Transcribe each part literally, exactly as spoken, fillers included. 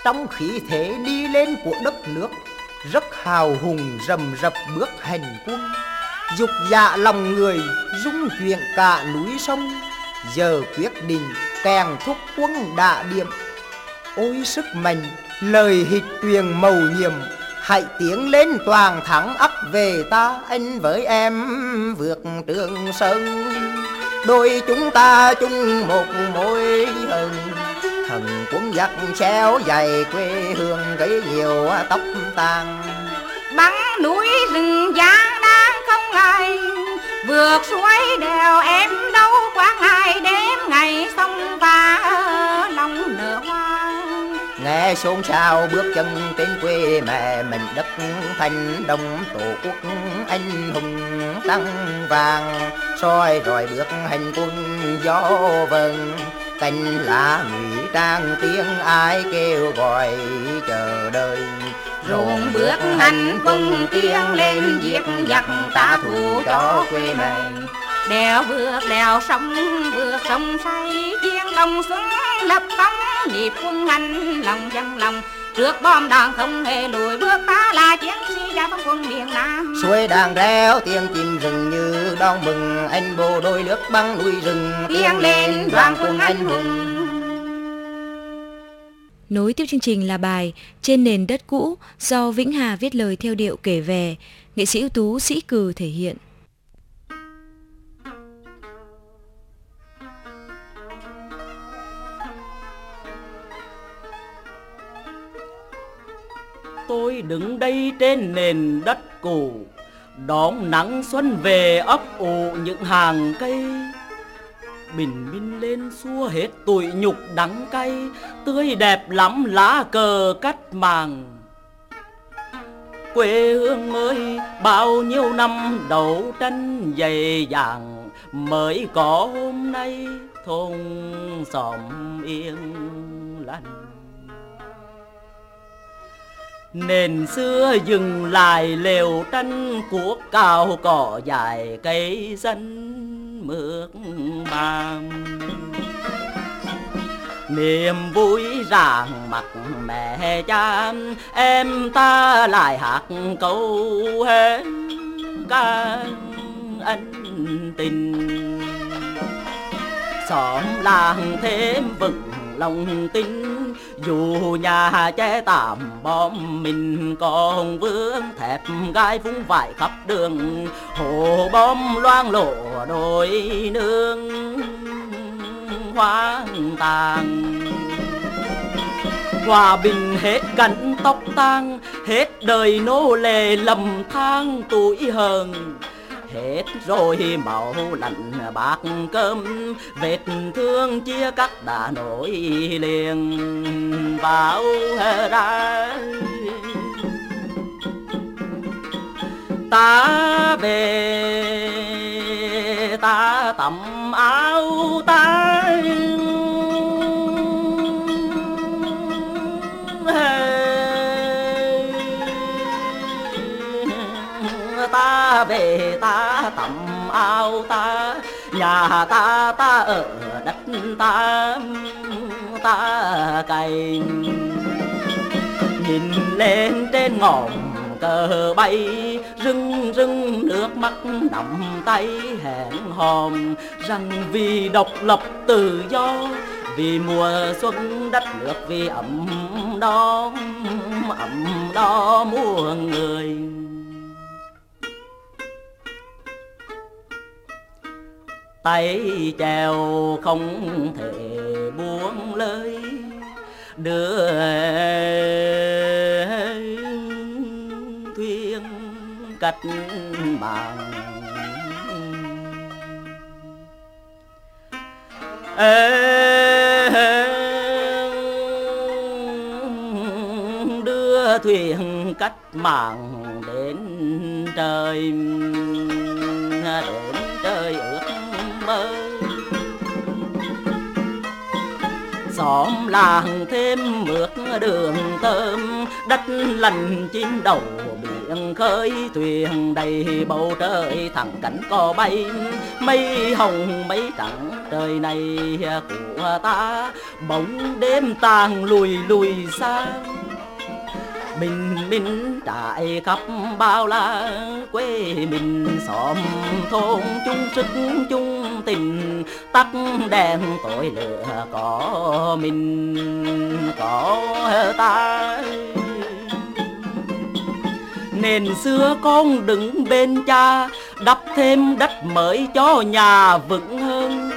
trong khí thế đi lên của đất nước, rất hào hùng rầm rập bước hành quân. Dục dạ lòng người rung chuyển cả núi sông, giờ quyết định kèn thúc quân đả điểm. Ôi sức mạnh lời hịch truyền mầu nhiệm, hãy tiến lên toàn thắng ắt về ta. Anh với em vượt Trường Sơn, đôi chúng ta chung một mối hận. Thần quân giặc xéo dày quê hương gây nhiều tóc tàn. Bắn núi rừng giang đang không ai, vượt suối đèo em đâu qua ngày đêm ngày sông và lòng nở hoa. Nghe xôn xao bước chân trên quê mẹ mình, đất thành đồng tổ quốc anh hùng tăng vàng. Soi rồi bước hành quân gió vần, cành lá ngụy trang tiếng ai kêu gọi chờ đợi. Ruộng bước hành quân tiến lên diệt giặc ta thù cho quê mình. Đèo vượt đèo sông vượt sông say, chiến công xuân lập công nhịp quân hành lòng dân lòng. Trước bom đạn không hề lùi bước, ta là chiến sĩ giải phóng quân miền Nam. Suối đàn reo tiếng chim rừng như đón mừng, anh bộ đôi lướt băng núi rừng tiến lên đoàn quân anh hùng. Nối tiếp chương trình là bài Trên nền đất cũ do Vĩnh Hà viết lời theo điệu kể về, nghệ sĩ ưu tú Sĩ Cừ thể hiện. Tôi đứng đây trên nền đất cũ, đón nắng xuân về ấp ủ những hàng cây. Bình minh lên xua hết tủi nhục đắng cay, tươi đẹp lắm lá cờ cách mạng. Quê hương ơi, bao nhiêu năm đấu tranh dày dẳng, mới có hôm nay thôn xóm yên lành. Nền xưa dừng lại lều tranh, cuốc cao cỏ dài cây xanh mướt màng. Niềm vui rạng mặt mẹ cha, em ta lại hát câu hết ca ân tình. Xóm làng thêm vững lòng tin, dù nhà che tạm bom mình còn vướng thép gai vung vãi khắp đường. Hồ bom loang lổ đôi nương hoang tàn. Hòa bình hết cảnh tóc tang, hết đời nô lệ lầm than tuổi hờn. Hết rồi máu lạnh bát cơm, vết thương chia cắt đã nổi liền vào ra. Ta về ta tắm áo ta, ta về ta tắm áo ta, nhà ta ta ở đất ta ta cày. Nhìn lên trên ngọn cờ bay, rưng rưng nước mắt nắm tay hẹn hòm rằng vì độc lập tự do, vì mùa xuân đất nước, vì ấm đó ấm đó muôn người. Tay chèo không thể buông lơi, đưa thuyền cách mạng. Ê, đưa thuyền cách mạng đến trời, đến trời ước mơ. Xóm làng thêm mướt đường thơm, đất lành chim đầu bị biển khơi thuyền đầy bầu trời, thẳng cánh cò bay mây hồng mây trắng. Trời này của ta bóng đêm tàn lùi lùi xa, bình minh trải khắp bao la quê mình, xóm thôn chung sức chung tình, tắt đèn tối lửa có mình có ta. Nền xưa con đứng bên cha, đắp thêm đất mới cho nhà vững hơn.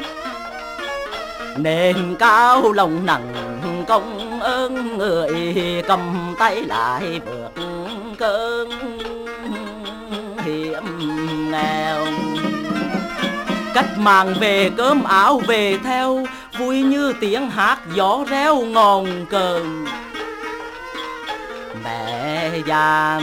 Nền cao lòng nặng công ơn người, cầm tay lại vượt cơn hiểm nghèo. Cách mạng về cơm áo về theo, vui như tiếng hát gió reo ngọn cờ. Mẹ già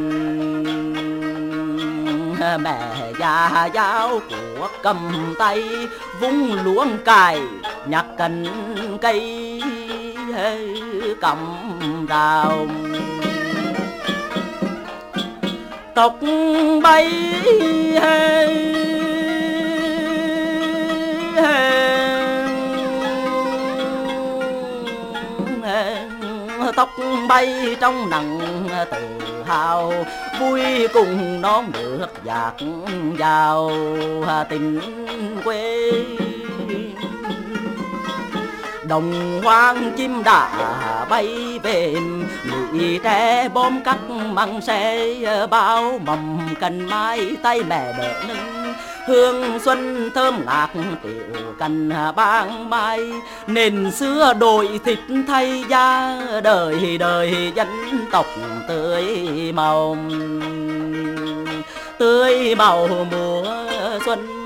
mẹ già giáo của cầm tay, vung luống cài nhặt cành cây cầm rào. Tóc bay tóc bay trong nắng tự hào, vui cùng non nước dạt vào tình quê. Đồng hoang chim đã bay về, lụy tre bom cắt măng xe, bao mầm cành mai tay mẹ đỡ nâng. Hương xuân thơm ngát tiểu cành ban mai, nền xưa đổi thịt thay da, đời đời dân tộc tươi màu tươi màu mùa xuân.